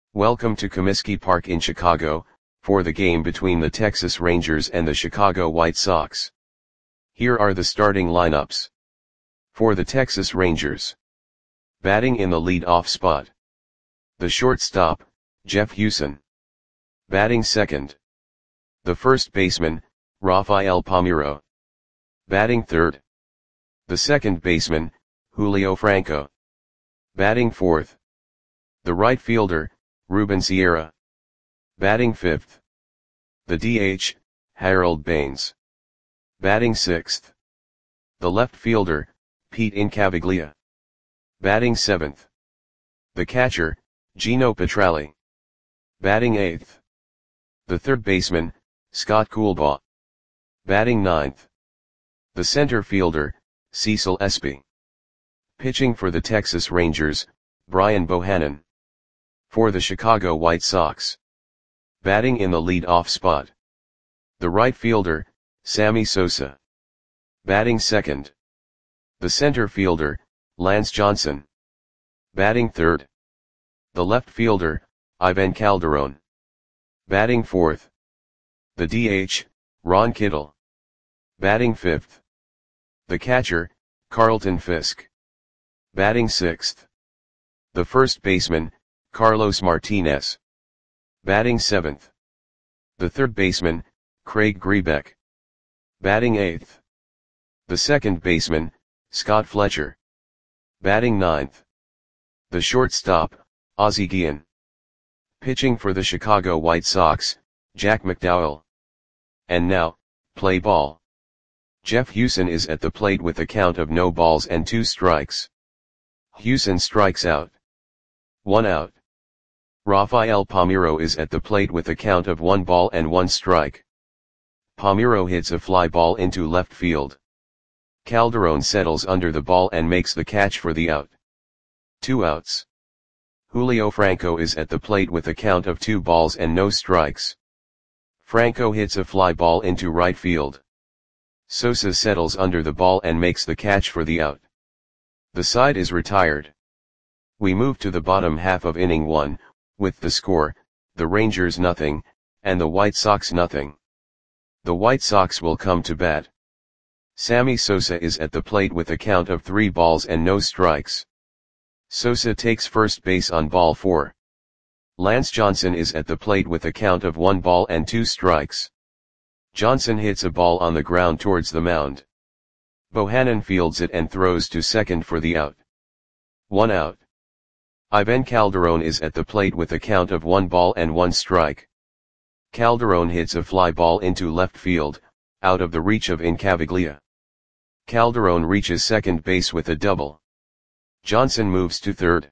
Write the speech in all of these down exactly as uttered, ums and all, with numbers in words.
Welcome to Comiskey Park in Chicago, for the game between the Texas Rangers and the Chicago White Sox. Here are the starting lineups. For the Texas Rangers. Batting in the lead-off spot. The shortstop, Jeff Huson. Batting second. The first baseman, Rafael Palmeiro. Batting third. The second baseman, Julio Franco. Batting fourth. The right fielder, Ruben Sierra. Batting fifth. The D H, Harold Baines. Batting sixth. The left fielder, Pete Incaviglia. Batting seventh. The catcher, Gino Petralli. Batting eighth. The third baseman, Scott Coolbaugh. Batting ninth. The center fielder, Cecil Espy. Pitching for the Texas Rangers, Brian Bohannon. For the Chicago White Sox. Batting in the lead-off spot. The right fielder, Sammy Sosa. Batting second. The center fielder, Lance Johnson. Batting third. The left fielder, Ivan Calderon. Batting fourth. The D H, Ron Kittle. Batting fifth. The catcher, Carlton Fisk. Batting sixth. The first baseman, Carlos Martinez. Batting seventh. The third baseman, Craig Grebeck. Batting eighth. The second baseman, Scott Fletcher. Batting ninth. The shortstop, Ozzie Guillen. Pitching for the Chicago White Sox, Jack McDowell. And now, play ball. Jeff Huson is at the plate with a count of no balls and two strikes. Huson strikes out. One out. Rafael Palmeiro is at the plate with a count of one ball and one strike. Palmeiro hits a fly ball into left field. Calderon settles under the ball and makes the catch for the out. Two outs. Julio Franco is at the plate with a count of two balls and no strikes. Franco hits a fly ball into right field. Sosa settles under the ball and makes the catch for the out. The side is retired. We move to the bottom half of inning one, with the score, the Rangers nothing, and the White Sox nothing. The White Sox will come to bat. Sammy Sosa is at the plate with a count of three balls and no strikes. Sosa takes first base on ball four. Lance Johnson is at the plate with a count of one ball and two strikes. Johnson hits a ball on the ground towards the mound. Bohannon fields it and throws to second for the out. One out. Ivan Calderon is at the plate with a count of one ball and one strike. Calderon hits a fly ball into left field, out of the reach of Incaviglia. Calderon reaches second base with a double. Johnson moves to third.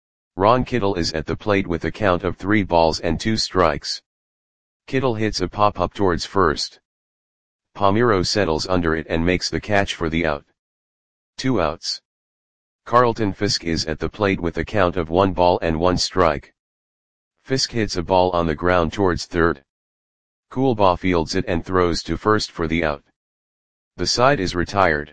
Ron Kittle is at the plate with a count of three balls and two strikes. Kittle hits a pop-up towards first. Palmeiro settles under it and makes the catch for the out. Two outs. Carlton Fisk is at the plate with a count of one ball and one strike. Fisk hits a ball on the ground towards third. Coolbaugh fields it and throws to first for the out. The side is retired.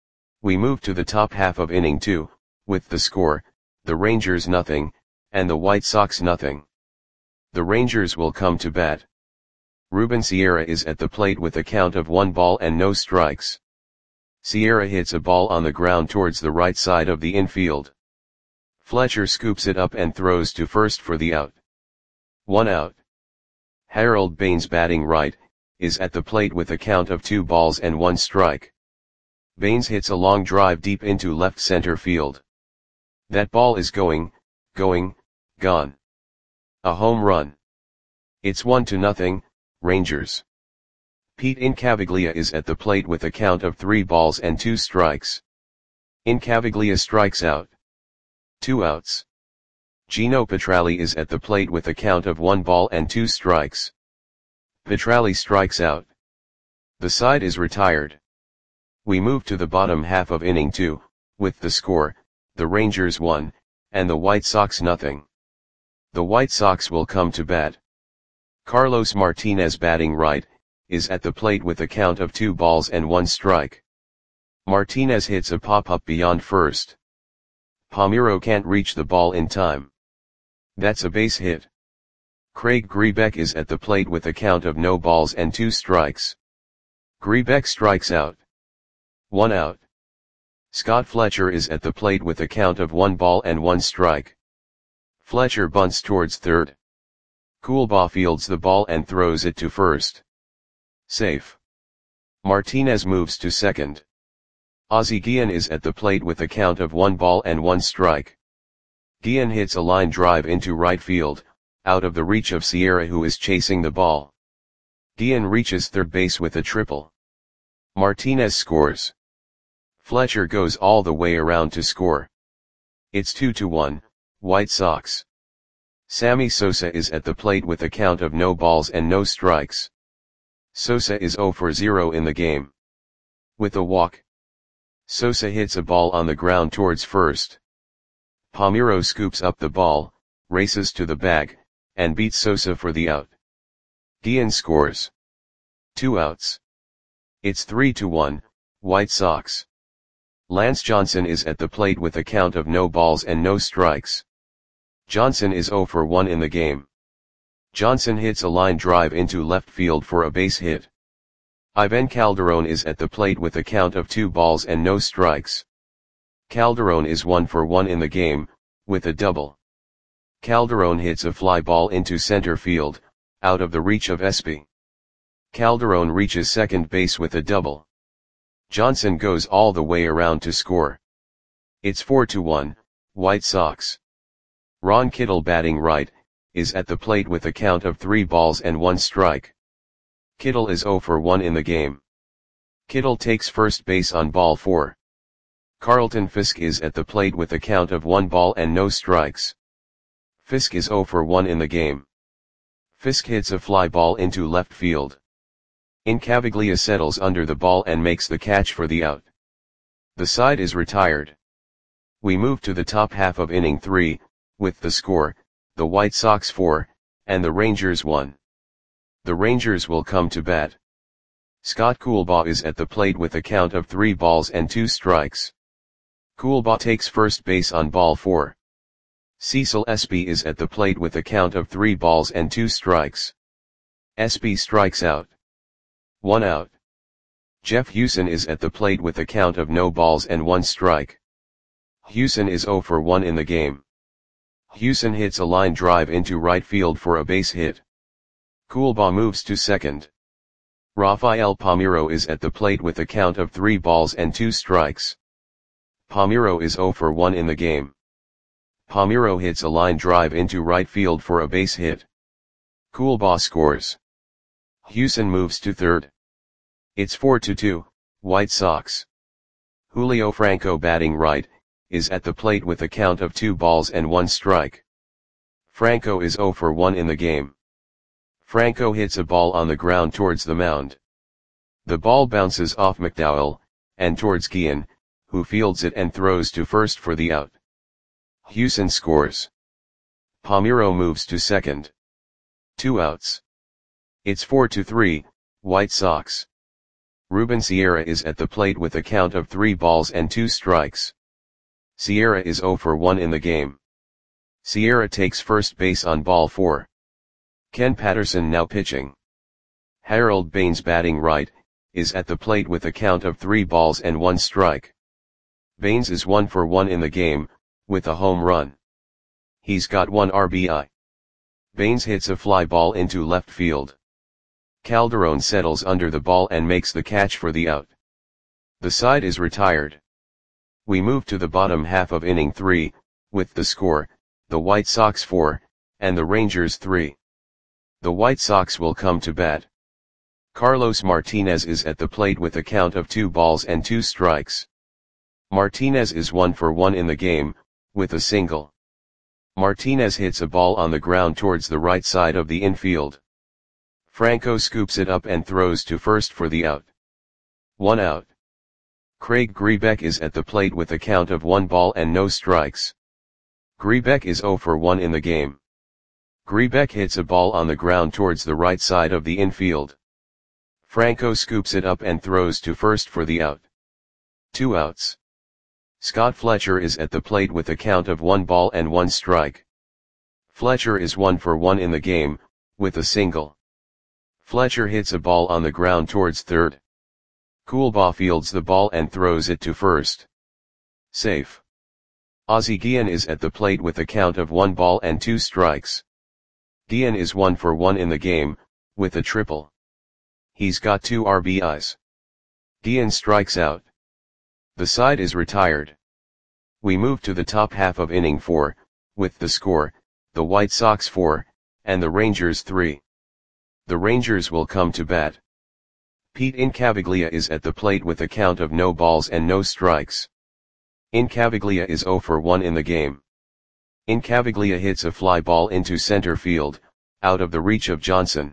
We move to the top half of inning two, with the score, the Rangers nothing, and the White Sox nothing. The Rangers will come to bat. Ruben Sierra is at the plate with a count of one ball and no strikes. Sierra hits a ball on the ground towards the right side of the infield. Fletcher scoops it up and throws to first for the out. One out. Harold Baines, batting right, is at the plate with a count of two balls and one strike. Baines hits a long drive deep into left center field. That ball is going, going, gone. A home run. It's one to nothing, Rangers. Pete Incaviglia is at the plate with a count of three balls and two strikes. Incaviglia strikes out. Two outs. Gino Petralli is at the plate with a count of one ball and two strikes. Petralli strikes out. The side is retired. We move to the bottom half of inning two, with the score, the Rangers one, and the White Sox nothing. The White Sox will come to bat. Carlos Martinez, batting right, is at the plate with a count of two balls and one strike. Martinez hits a pop-up beyond first. Palmeiro can't reach the ball in time. That's a base hit. Craig Grebeck is at the plate with a count of no balls and two strikes. Grebeck strikes out. One out. Scott Fletcher is at the plate with a count of one ball and one strike. Fletcher bunts towards third. Coolbaugh fields the ball and throws it to first. Safe. Martinez moves to second. Ozzie Guillen is at the plate with a count of one ball and one strike. Guillen hits a line drive into right field, out of the reach of Sierra, who is chasing the ball. Guillen reaches third base with a triple. Martinez scores. Fletcher goes all the way around to score. It's two to one, White Sox. Sammy Sosa is at the plate with a count of no balls and no strikes. Sosa is zero for zero in the game. With a walk, Sosa hits a ball on the ground towards first. Palmeiro scoops up the ball, races to the bag, and beats Sosa for the out. Guillen scores. Two outs. It's three to one, White Sox. Lance Johnson is at the plate with a count of no balls and no strikes. Johnson is zero for one in the game. Johnson hits a line drive into left field for a base hit. Ivan Calderon is at the plate with a count of two balls and no strikes. Calderon is one for one in the game, with a double. Calderon hits a fly ball into center field, out of the reach of Espy. Calderon reaches second base with a double. Johnson goes all the way around to score. It's four to one, White Sox. Ron Kittle, batting right, is at the plate with a count of three balls and one strike. Kittle is zero for one in the game. Kittle takes first base on ball four. Carlton Fisk is at the plate with a count of one ball and no strikes. Fisk is zero for one in the game. Fisk hits a fly ball into left field. Incaviglia settles under the ball and makes the catch for the out. The side is retired. We move to the top half of inning three, with the score, the White Sox four, and the Rangers one. The Rangers will come to bat. Scott Coolbaugh is at the plate with a count of three balls and two strikes. Coolbaugh takes first base on ball four. Cecil Espy is at the plate with a count of three balls and two strikes. Espy strikes out. One out. Jeff Hewson is at the plate with a count of no balls and one strike. Hewson is zero for one in the game. Hewson hits a line drive into right field for a base hit. Coolbaugh moves to second. Rafael Palmeiro is at the plate with a count of three balls and two strikes. Palmeiro is zero for one in the game. Palmeiro hits a line drive into right field for a base hit. Coolbaugh scores. Hewson moves to third. It's four to two, White Sox. Julio Franco, batting right, is at the plate with a count of two balls and one strike. Franco is zero for one in the game. Franco hits a ball on the ground towards the mound. The ball bounces off McDowell, and towards Guillen, who fields it and throws to first for the out. Hewson scores. Palmeiro moves to second. Two outs. It's four to three, White Sox. Ruben Sierra is at the plate with a count of three balls and two strikes. Sierra is zero for one in the game. Sierra takes first base on ball four. Ken Patterson now pitching. Harold Baines, batting right, is at the plate with a count of three balls and one strike. Baines is one for one in the game, with a home run. He's got one R B I. Baines hits a fly ball into left field. Calderon settles under the ball and makes the catch for the out. The side is retired. We move to the bottom half of inning three, with the score, the White Sox four, and the Rangers three. The White Sox will come to bat. Carlos Martinez is at the plate with a count of two balls and two strikes. Martinez is one for one in the game, with a single. Martinez hits a ball on the ground towards the right side of the infield. Franco scoops it up and throws to first for the out. One out. Craig Grebeck is at the plate with a count of one ball and no strikes. Grebeck is zero for one in the game. Grebeck hits a ball on the ground towards the right side of the infield. Franco scoops it up and throws to first for the out. Two outs. Scott Fletcher is at the plate with a count of one ball and one strike. Fletcher is one for one in the game, with a single. Fletcher hits a ball on the ground towards third. Coolbaugh fields the ball and throws it to first. Safe. Ozzie Guillen is at the plate with a count of one ball and two strikes. Guillen is one for one in the game, with a triple. He's got two R B Is. Guillen strikes out. The side is retired. We move to the top half of inning four, with the score, the White Sox four, and the Rangers three. The Rangers will come to bat. Pete Incaviglia is at the plate with a count of no balls and no strikes. Incaviglia is zero for one in the game. Incaviglia hits a fly ball into center field, out of the reach of Johnson.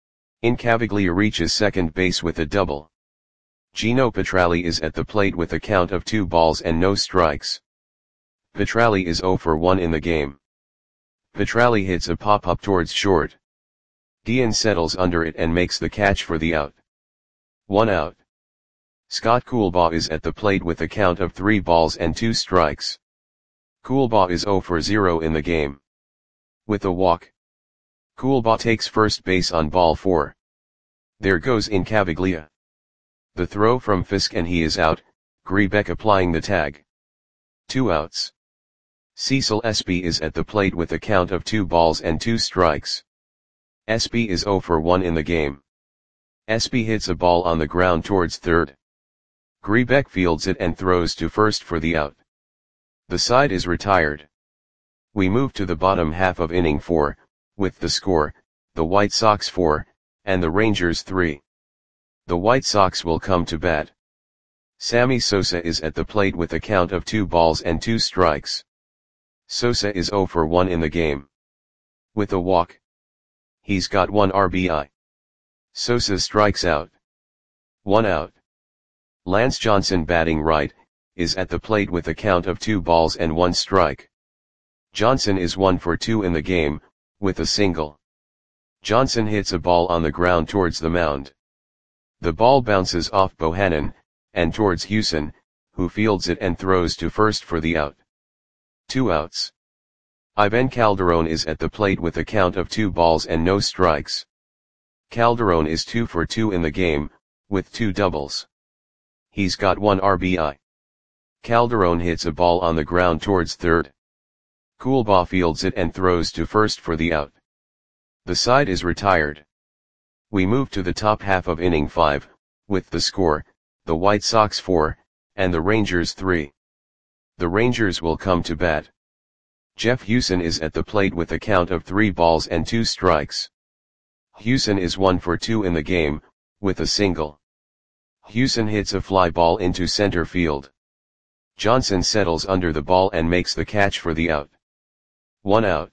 Incaviglia reaches second base with a double. Gino Petralli is at the plate with a count of two balls and no strikes. Petralli is zero for one in the game. Petralli hits a pop-up towards short. Guillen settles under it and makes the catch for the out. One out. Scott Coolbaugh is at the plate with a count of three balls and two strikes. Coolbaugh is zero for zero in the game. With a walk. Coolbaugh takes first base on ball four. There goes Incaviglia. The throw from Fisk and he is out, Grebeck applying the tag. Two outs. Cecil Espy is at the plate with a count of two balls and two strikes. Espy is zero for one in the game. Espy hits a ball on the ground towards third. Grebeck fields it and throws to first for the out. The side is retired. We move to the bottom half of inning four, with the score, the White Sox four, and the Rangers three. The White Sox will come to bat. Sammy Sosa is at the plate with a count of two balls and two strikes. Sosa is zero for one in the game. With a walk. He's got one R B I. Sosa strikes out. One out. Lance Johnson, batting right, is at the plate with a count of two balls and one strike. Johnson is one for two in the game, with a single. Johnson hits a ball on the ground towards the mound. The ball bounces off Bohannon, and towards Hewson, who fields it and throws to first for the out. Two outs. Ivan Calderon is at the plate with a count of two balls and no strikes. Calderon is two for two in the game, with two doubles. He's got one R B I. Calderon hits a ball on the ground towards third. Coolbaugh fields it and throws to first for the out. The side is retired. We move to the top half of inning five, with the score, the White Sox four, and the Rangers three. The Rangers will come to bat. Jeff Hewson is at the plate with a count of three balls and two strikes. Hewson is one for two in the game, with a single. Hewson hits a fly ball into center field. Johnson settles under the ball and makes the catch for the out. One out.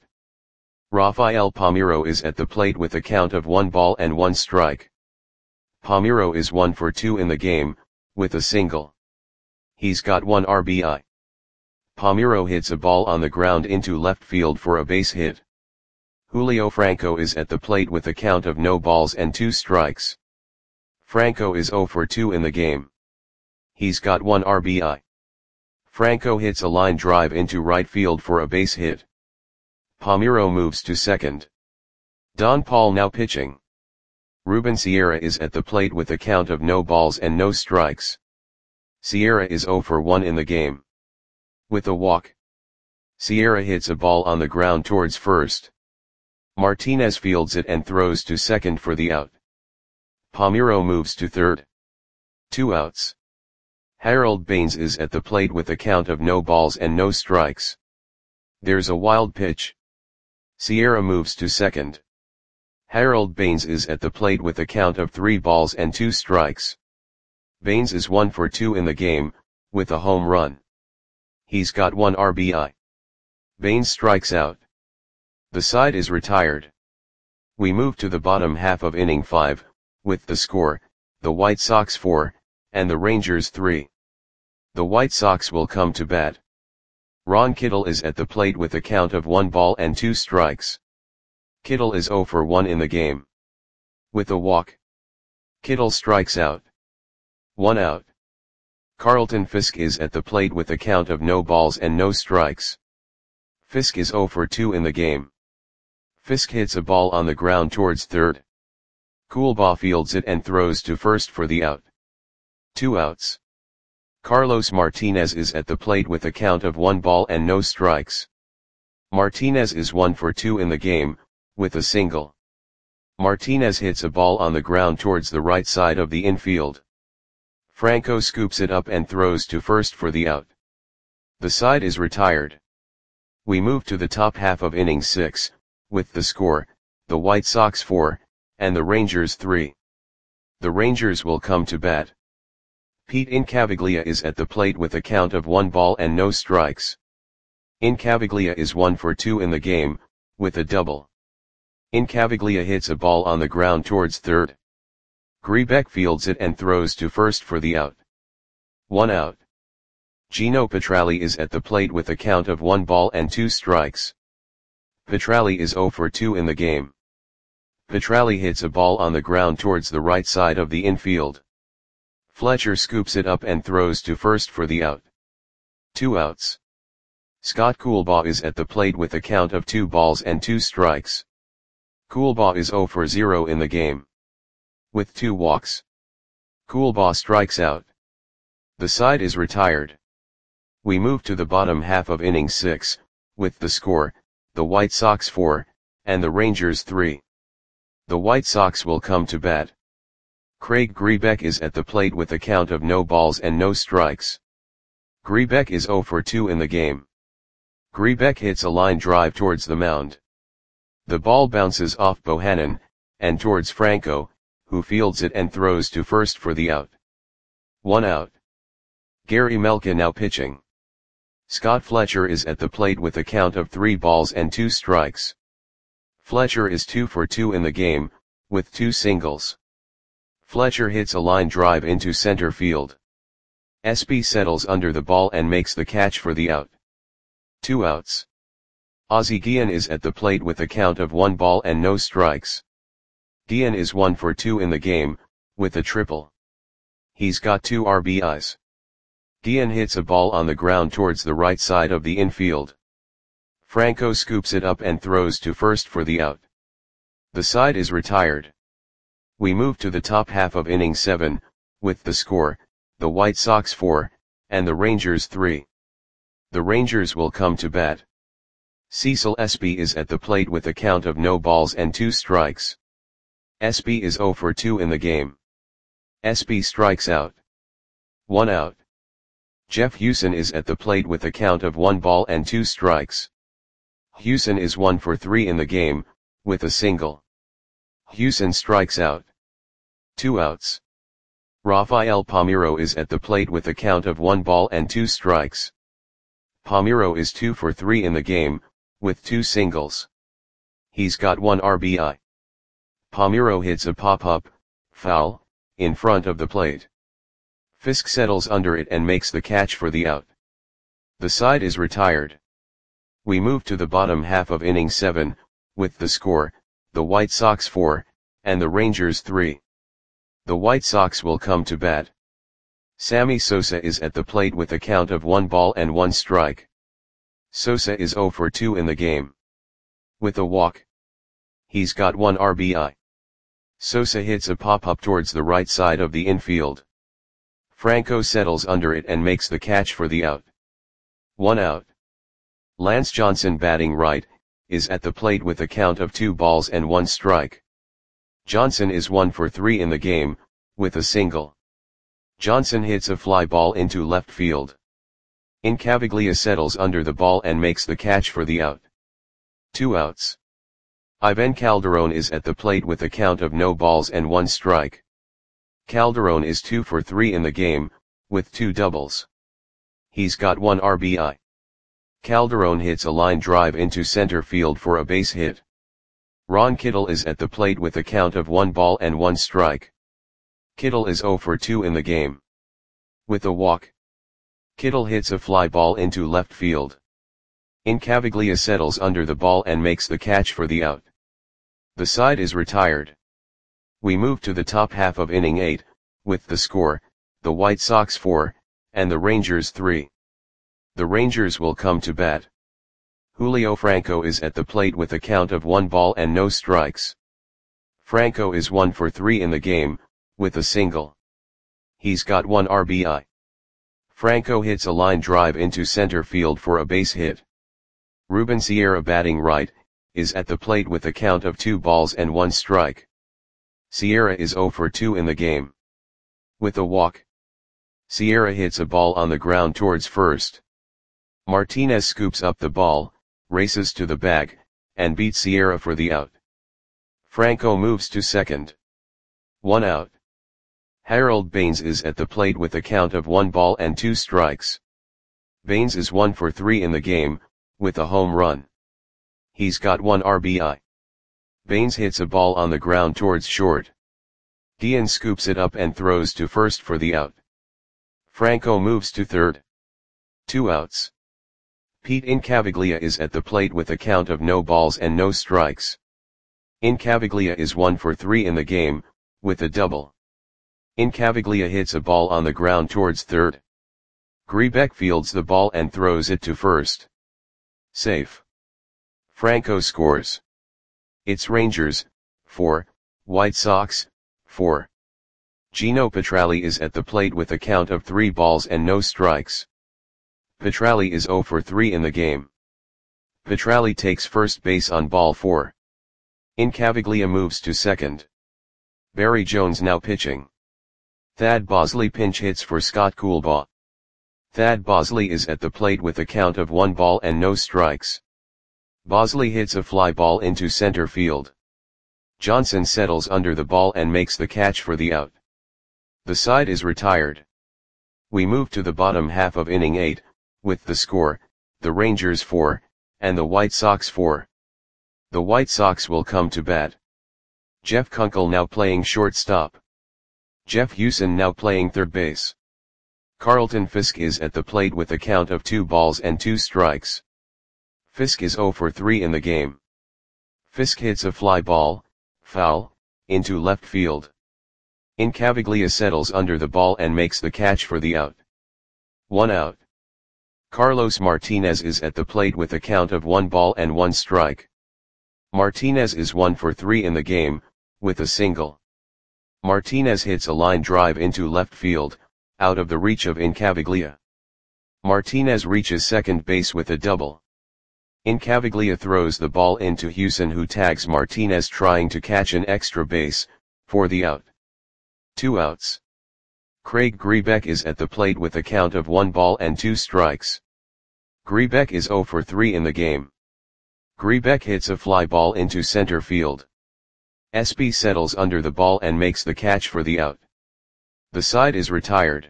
Rafael Palmeiro is at the plate with a count of one ball and one strike. Palmeiro is one for two in the game, with a single. He's got one R B I. Palmeiro hits a ball on the ground into left field for a base hit. Julio Franco is at the plate with a count of no balls and two strikes. Franco is zero for two in the game. He's got one R B I. Franco hits a line drive into right field for a base hit. Palmeiro moves to second. Don Paul now pitching. Ruben Sierra is at the plate with a count of no balls and no strikes. Sierra is zero for one in the game. With a walk. Sierra hits a ball on the ground towards first. Martinez fields it and throws to second for the out. Palmeiro moves to third. Two outs. Harold Baines is at the plate with a count of no balls and no strikes. There's a wild pitch. Sierra moves to second. Harold Baines is at the plate with a count of three balls and two strikes. Baines is one for two in the game, with a home run. He's got one R B I. Baines strikes out. The side is retired. We move to the bottom half of inning five, with the score, the White Sox four, and the Rangers three. The White Sox will come to bat. Ron Kittle is at the plate with a count of one ball and two strikes. Kittle is zero for one in the game. With a walk. Kittle strikes out. One out. Carlton Fisk is at the plate with a count of no balls and no strikes. Fisk is zero for two in the game. Fisk hits a ball on the ground towards third. Coolbaugh fields it and throws to first for the out. Two outs. Carlos Martinez is at the plate with a count of one ball and no strikes. Martinez is one for two in the game, with a single. Martinez hits a ball on the ground towards the right side of the infield. Franco scoops it up and throws to first for the out. The side is retired. We move to the top half of inning six, with the score, the White Sox four, and the Rangers three. The Rangers will come to bat. Pete Incaviglia is at the plate with a count of one ball and no strikes. Incaviglia is one for two in the game, with a double. Incaviglia hits a ball on the ground towards third. Grebeck fields it and throws to first for the out. One out. Gino Petralli is at the plate with a count of one ball and two strikes. Petralli is zero for two in the game. Petralli hits a ball on the ground towards the right side of the infield. Fletcher scoops it up and throws to first for the out. Two outs. Scott Coolbaugh is at the plate with a count of two balls and two strikes. Coolbaugh is zero for zero in the game. With two walks. Coolbaugh strikes out. The side is retired. We move to the bottom half of inning six, with the score, the White Sox four, and the Rangers three. The White Sox will come to bat. Craig Grebeck is at the plate with a count of no balls and no strikes. Grebeck is zero for two in the game. Grebeck hits a line drive towards the mound. The ball bounces off Bohannon, and towards Franco, who fields it and throws to first for the out. One out. Gary Melka now pitching. Scott Fletcher is at the plate with a count of three balls and two strikes. Fletcher is two for two in the game, with two singles. Fletcher hits a line drive into center field. Espy settles under the ball and makes the catch for the out. Two outs. Ozzie Guillen is at the plate with a count of one ball and no strikes. Guillen is one for two in the game, with a triple. He's got two R B Is. Guillen hits a ball on the ground towards the right side of the infield. Franco scoops it up and throws to first for the out. The side is retired. We move to the top half of inning seven, with the score, the White Sox four, and the Rangers three. The Rangers will come to bat. Cecil Espy is at the plate with a count of no balls and two strikes. Espy is zero for two in the game. Espy strikes out. One out. Jeff Hewson is at the plate with a count of one ball and two strikes. Hewson is one for three in the game, with a single. Hewson strikes out. Two outs. Rafael Palmeiro is at the plate with a count of one ball and two strikes. Palmeiro is two for three in the game, with two singles. He's got one R B I. Palmeiro hits a pop-up, foul, in front of the plate. Fisk settles under it and makes the catch for the out. The side is retired. We move to the bottom half of inning seven, with the score, the White Sox four, and the Rangers three. The White Sox will come to bat. Sammy Sosa is at the plate with a count of one ball and one strike. Sosa is zero for two in the game. With a walk. He's got one R B I. Sosa hits a pop-up towards the right side of the infield. Franco settles under it and makes the catch for the out. One out. Lance Johnson, batting right, is at the plate with a count of two balls and one strike. Johnson is one for three in the game, with a single. Johnson hits a fly ball into left field. Incaviglia settles under the ball and makes the catch for the out. Two outs. Ivan Calderon is at the plate with a count of no balls and one strike. Calderon is two for three in the game, with two doubles. He's got one R B I. Calderon hits a line drive into center field for a base hit. Ron Kittle is at the plate with a count of one ball and one strike. Kittle is zero for two in the game. With a walk. Kittle hits a fly ball into left field. Incaviglia settles under the ball and makes the catch for the out. The side is retired. We move to the top half of inning eight, with the score, the White Sox four, and the Rangers three. The Rangers will come to bat. Julio Franco is at the plate with a count of one ball and no strikes. Franco is one for three in the game, with a single. He's got one R B I. Franco hits a line drive into center field for a base hit. Ruben Sierra, batting right, is at the plate with a count of two balls and one strike. Sierra is zero for two in the game. With a walk. Sierra hits a ball on the ground towards first. Martinez scoops up the ball, races to the bag, and beats Sierra for the out. Franco moves to second. One out. Harold Baines is at the plate with a count of one ball and two strikes. Baines is one for three in the game, with a home run. He's got one R B I. Baines hits a ball on the ground towards short. Guillen scoops it up and throws to first for the out. Franco moves to third. Two outs. Pete Incaviglia is at the plate with a count of no balls and no strikes. Incaviglia is one for three in the game, with a double. Incaviglia hits a ball on the ground towards third. Grebeck fields the ball and throws it to first. Safe. Franco scores. It's Rangers, four, White Sox, four. Gino Petralli is at the plate with a count of three balls and no strikes. Petralli is zero for three in the game. Petralli takes first base on ball four. Incaviglia moves to second. Barry Jones now pitching. Thad Bosley pinch hits for Scott Coolbaugh. Thad Bosley is at the plate with a count of one ball and no strikes. Bosley hits a fly ball into center field. Johnson settles under the ball and makes the catch for the out. The side is retired. We move to the bottom half of inning eight, with the score, the Rangers four, and the White Sox four. The White Sox will come to bat. Jeff Kunkel now playing shortstop. Jeff Hewson now playing third base. Carlton Fisk is at the plate with a count of two balls and two strikes. Fisk is zero for three in the game. Fisk hits a fly ball, foul, into left field. Incaviglia settles under the ball and makes the catch for the out. One out. Carlos Martinez is at the plate with a count of one ball and one strike. Martinez is one for three in the game, with a single. Martinez hits a line drive into left field, out of the reach of Incaviglia. Martinez reaches second base with a double. Incaviglia throws the ball into Hewson, who tags Martinez trying to catch an extra base, for the out. Two outs. Craig Grebeck is at the plate with a count of one ball and two strikes. Grebeck is zero for three in the game. Grebeck hits a fly ball into center field. Espy settles under the ball and makes the catch for the out. The side is retired.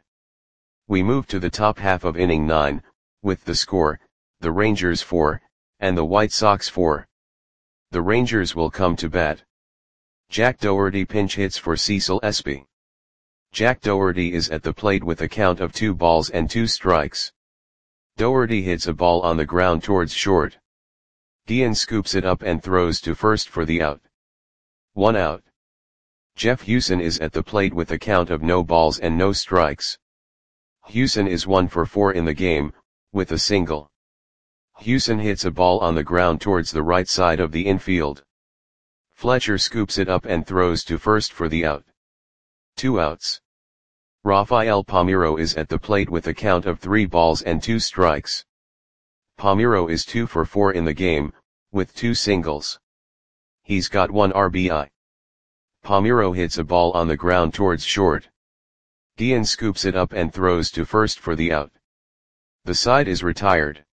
We move to the top half of inning nine, with the score, the Rangers four, and the White Sox four. The Rangers will come to bat. Jack Dougherty pinch hits for Cecil Espy. Jack Dougherty is at the plate with a count of two balls and two strikes. Dougherty hits a ball on the ground towards short. Guillen scoops it up and throws to first for the out. One out. Jeff Hewson is at the plate with a count of no balls and no strikes. Hewson is one for four in the game, with a single. Hewson hits a ball on the ground towards the right side of the infield. Fletcher scoops it up and throws to first for the out. Two outs. Rafael Palmeiro is at the plate with a count of three balls and two strikes. Palmeiro is two for four in the game, with two singles. He's got one R B I. Palmeiro hits a ball on the ground towards short. Guillen scoops it up and throws to first for the out. The side is retired.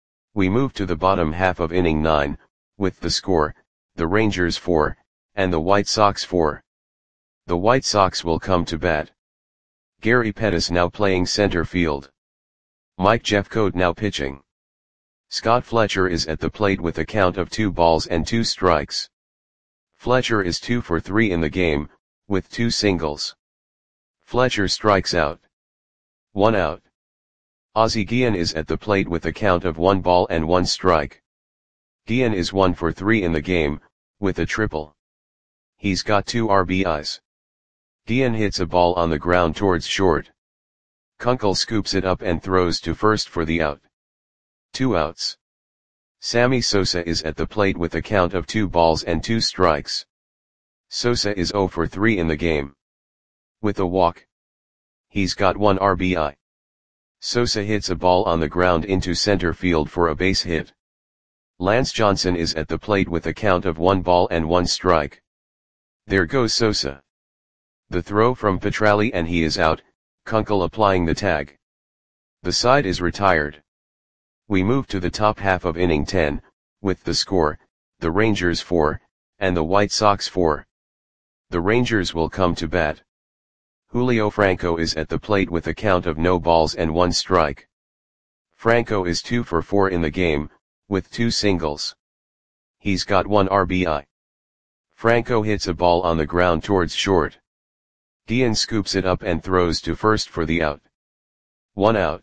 We move to the bottom half of inning nine, with the score, the Rangers four, and the White Sox four. The White Sox will come to bat. Gary Pettis now playing center field. Mike Jeffcoat now pitching. Scott Fletcher is at the plate with a count of two balls and two strikes. Fletcher is two for three in the game, with two singles. Fletcher strikes out. One out. Ozzie Guillen is at the plate with a count of one ball and one strike. Guillen is one for three in the game, with a triple. He's got two R B Is. Guillen hits a ball on the ground towards short. Kunkel scoops it up and throws to first for the out. Two outs. Sammy Sosa is at the plate with a count of two balls and two strikes. Sosa is zero for three in the game. With a walk. He's got one R B I. Sosa hits a ball on the ground into center field for a base hit. Lance Johnson is at the plate with a count of one ball and one strike. There goes Sosa. The throw from Petralli and he is out, Kunkel applying the tag. The side is retired. We move to the top half of inning ten, with the score, the Rangers four, and the White Sox four. The Rangers will come to bat. Julio Franco is at the plate with a count of no balls and one strike. Franco is two for four in the game, with two singles. He's got one R B I. Franco hits a ball on the ground towards short. Dian scoops it up and throws to first for the out. One out.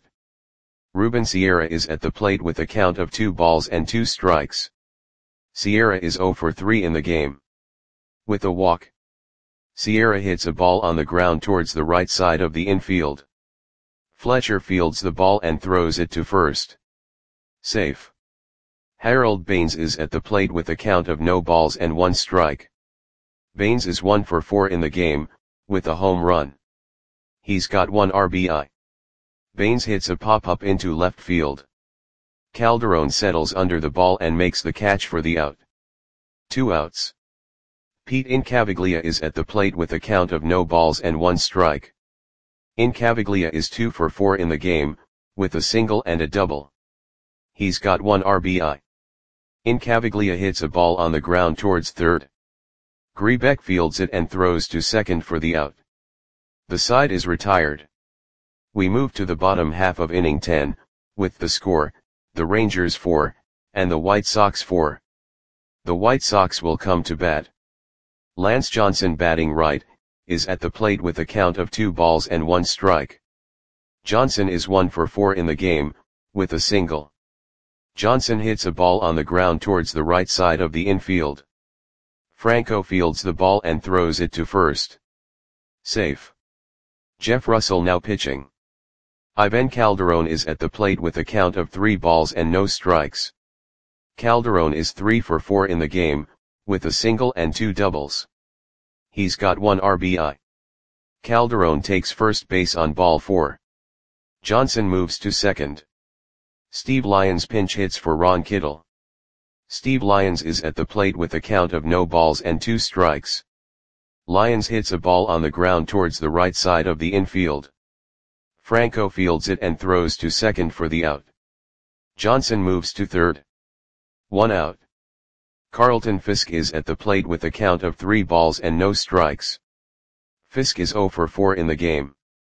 Ruben Sierra is at the plate with a count of two balls and two strikes. Sierra is zero for three in the game. With a walk. Sierra hits a ball on the ground towards the right side of the infield. Fletcher fields the ball and throws it to first. Safe. Harold Baines is at the plate with a count of no balls and one strike. Baines is one for four in the game, with a home run. He's got one R B I. Baines hits a pop-up into left field. Calderon settles under the ball and makes the catch for the out. Two outs. Pete Incaviglia is at the plate with a count of no balls and one strike. Incaviglia is two for four in the game, with a single and a double. He's got one R B I. Incaviglia hits a ball on the ground towards third. Grebeck fields it and throws to second for the out. The side is retired. We move to the bottom half of inning ten, with the score, the Rangers four, and the White Sox four. The White Sox will come to bat. Lance Johnson, batting right, is at the plate with a count of two balls and one strike. Johnson is one for four in the game, with a single. Johnson hits a ball on the ground towards the right side of the infield. Franco fields the ball and throws it to first. Safe. Jeff Russell now pitching. Ivan Calderon is at the plate with a count of three balls and no strikes. Calderon is three for four in the game, with a single and two doubles. He's got one R B I. Calderon takes first base on ball four. Johnson moves to second. Steve Lyons pinch hits for Ron Kittle. Steve Lyons is at the plate with a count of no balls and two strikes. Lyons hits a ball on the ground towards the right side of the infield. Franco fields it and throws to second for the out. Johnson moves to third. One out. Carlton Fisk is at the plate with a count of three balls and no strikes. Fisk is zero for four in the game.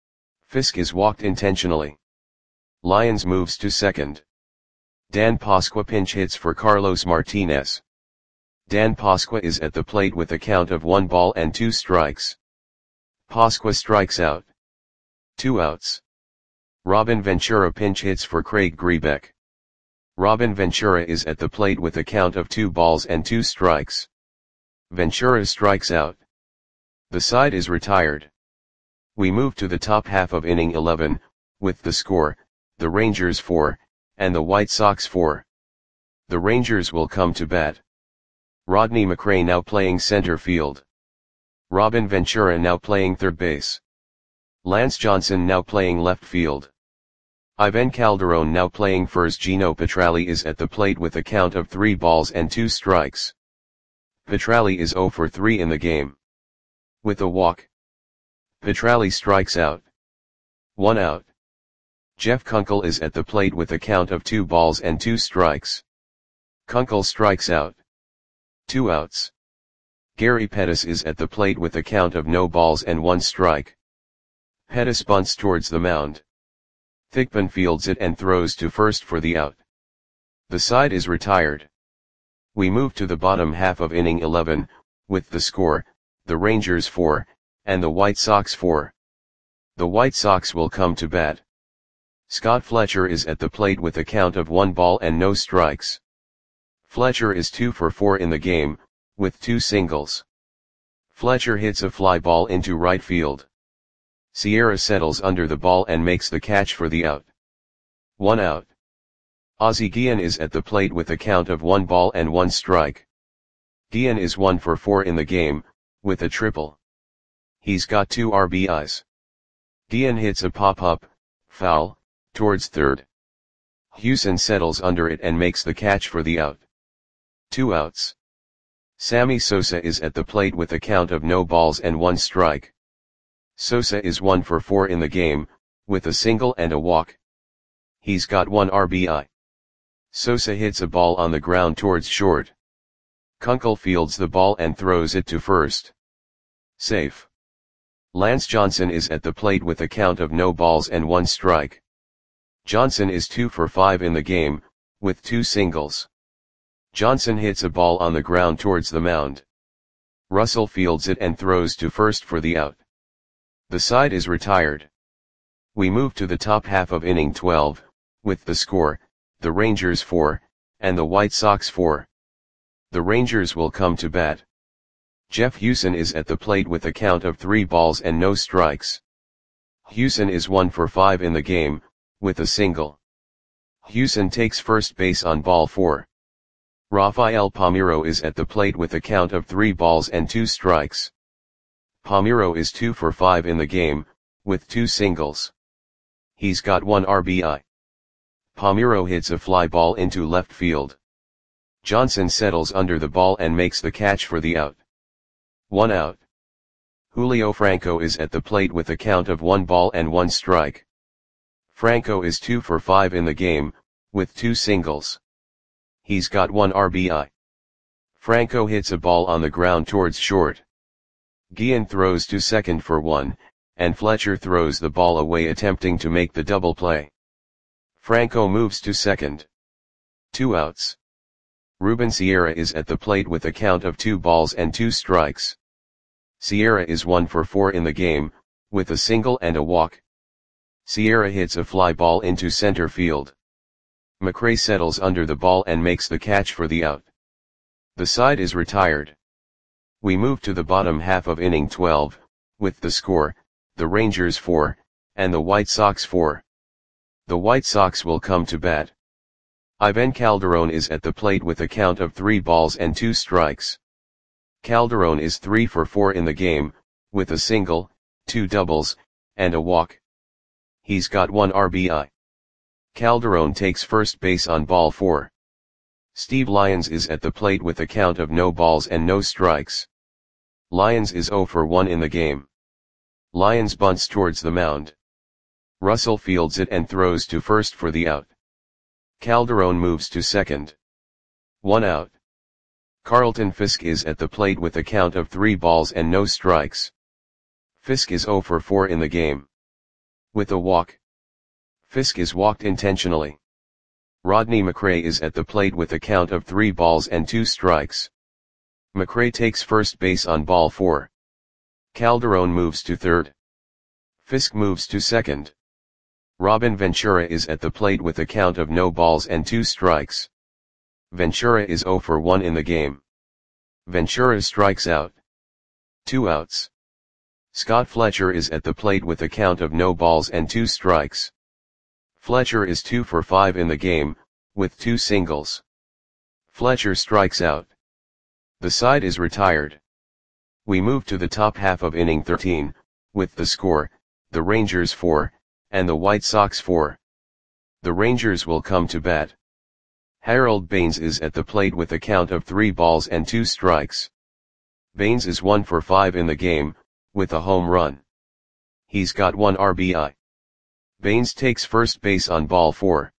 Fisk is walked intentionally. Lyons moves to second. Dan Pasqua pinch hits for Carlos Martinez. Dan Pasqua is at the plate with a count of one ball and two strikes. Pasqua strikes out. Two outs. Robin Ventura pinch hits for Craig Grebeck. Robin Ventura is at the plate with a count of two balls and two strikes. Ventura strikes out. The side is retired. We move to the top half of inning eleven, with the score, the Rangers four, and the White Sox four. The Rangers will come to bat. Rodney McRae now playing center field. Robin Ventura now playing third base. Lance Johnson now playing left field. Ivan Calderon now playing first. Gino Petralli is at the plate with a count of three balls and two strikes. Petralli is zero for three in the game. With a walk. Petralli strikes out. One out. Jeff Kunkel is at the plate with a count of two balls and two strikes. Kunkel strikes out. Two outs. Gary Pettis is at the plate with a count of no balls and one strike. Pettis bunts towards the mound. Thigpen fields it and throws to first for the out. The side is retired. We move to the bottom half of inning eleven, with the score, the Rangers four, and the White Sox four. The White Sox will come to bat. Scott Fletcher is at the plate with a count of one ball and no strikes. Fletcher is two for four in the game, with two singles. Fletcher hits a fly ball into right field. Sierra settles under the ball and makes the catch for the out. One out. Ozzie Guillen is at the plate with a count of one ball and one strike. Guillen is one for four in the game, with a triple. He's got two R B Is. Guillen hits a pop-up, foul, towards third. Hewson settles under it and makes the catch for the out. Two outs. Sammy Sosa is at the plate with a count of no balls and one strike. Sosa is one for four in the game, with a single and a walk. He's got one R B I. Sosa hits a ball on the ground towards short. Kunkel fields the ball and throws it to first. Safe. Lance Johnson is at the plate with a count of no balls and one strike. Johnson is two for five in the game, with two singles. Johnson hits a ball on the ground towards the mound. Russell fields it and throws to first for the out. The side is retired. We move to the top half of inning twelve, with the score, the Rangers four, and the White Sox four. The Rangers will come to bat. Jeff Hewson is at the plate with a count of three balls and no strikes. Hewson is one for five in the game, with a single. Hewson takes first base on ball four. Rafael Palmeiro is at the plate with a count of three balls and two strikes. Palmeiro is two for five in the game, with two singles. He's got one R B I. Palmeiro hits a fly ball into left field. Johnson settles under the ball and makes the catch for the out. One out. Julio Franco is at the plate with a count of one ball and one strike. Franco is two for five in the game, with two singles. He's got one R B I. Franco hits a ball on the ground towards short. Guillen throws to second for one, and Fletcher throws the ball away attempting to make the double play. Franco moves to second. Two outs. Ruben Sierra is at the plate with a count of two balls and two strikes. Sierra is one for four in the game, with a single and a walk. Sierra hits a fly ball into center field. McRae settles under the ball and makes the catch for the out. The side is retired. We move to the bottom half of inning twelve, with the score, the Rangers four, and the White Sox four. The White Sox will come to bat. Ivan Calderon is at the plate with a count of three balls and two strikes. Calderon is three for four in the game, with a single, two doubles, and a walk. He's got one R B I. Calderon takes first base on ball four. Steve Lyons is at the plate with a count of no balls and no strikes. Lyons is zero for one in the game. Lyons bunts towards the mound. Russell fields it and throws to first for the out. Calderon moves to second. One out. Carlton Fisk is at the plate with a count of three balls and no strikes. Fisk is zero for four in the game. With a walk. Fisk is walked intentionally. Rodney McRae is at the plate with a count of three balls and two strikes. McRae takes first base on ball four. Calderon moves to third. Fisk moves to second. Robin Ventura is at the plate with a count of no balls and two strikes. Ventura is zero for one in the game. Ventura strikes out. Two outs. Scott Fletcher is at the plate with a count of no balls and two strikes. Fletcher is two for five in the game, with two singles. Fletcher strikes out. The side is retired. We move to the top half of inning thirteen, with the score, the Rangers four, and the White Sox four. The Rangers will come to bat. Harold Baines is at the plate with a count of three balls and two strikes. Baines is one for five in the game, with a home run. He's got one R B I. Baines takes first base on ball four.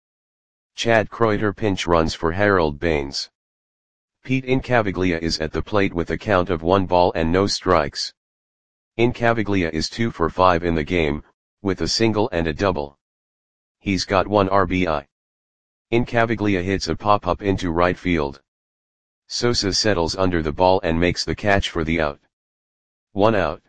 Chad Kreuter pinch runs for Harold Baines. Pete Incaviglia is at the plate with a count of one ball and no strikes. Incaviglia is two for five in the game, with a single and a double. He's got one R B I. Incaviglia hits a pop-up into right field. Sosa settles under the ball and makes the catch for the out. One out.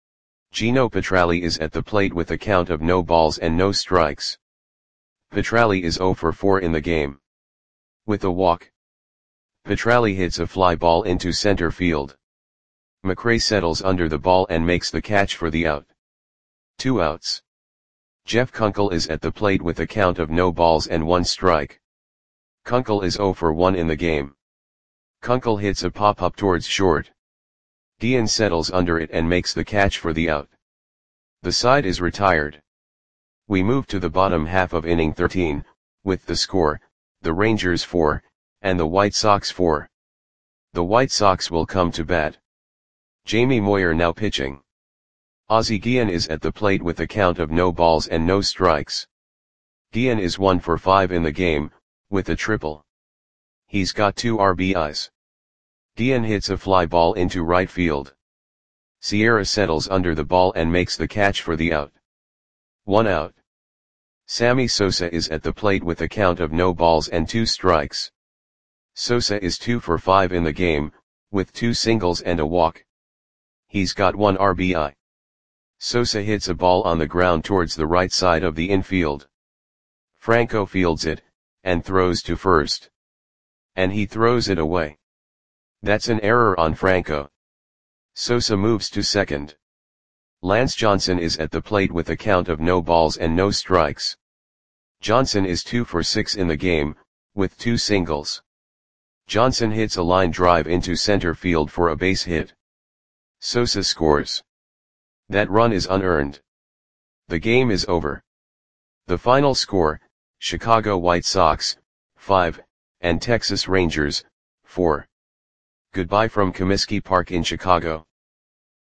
Gino Petralli is at the plate with a count of no balls and no strikes. Petralli is zero for four in the game. With a walk. Petralli hits a fly ball into center field. McRae settles under the ball and makes the catch for the out. Two outs. Jeff Kunkel is at the plate with a count of no balls and one strike. Kunkel is zero for one in the game. Kunkel hits a pop-up towards short. Guillen settles under it and makes the catch for the out. The side is retired. We move to the bottom half of inning thirteen, with the score, the Rangers four, and the White Sox four. The White Sox will come to bat. Jamie Moyer now pitching. Ozzie Guillen is at the plate with a count of no balls and no strikes. Guillen is one for five in the game, with a triple. He's got two R B Is. Guillen hits a fly ball into right field. Sierra settles under the ball and makes the catch for the out. One out. Sammy Sosa is at the plate with a count of no balls and two strikes. Sosa is two for five in the game, with two singles and a walk. He's got one R B I. Sosa hits a ball on the ground towards the right side of the infield. Franco fields it, and throws to first. And he throws it away. That's an error on Franco. Sosa moves to second. Lance Johnson is at the plate with a count of no balls and no strikes. Johnson is two for six in the game, with two singles. Johnson hits a line drive into center field for a base hit. Sosa scores. That run is unearned. The game is over. The final score, Chicago White Sox, five, and Texas Rangers, four. Goodbye from Comiskey Park in Chicago.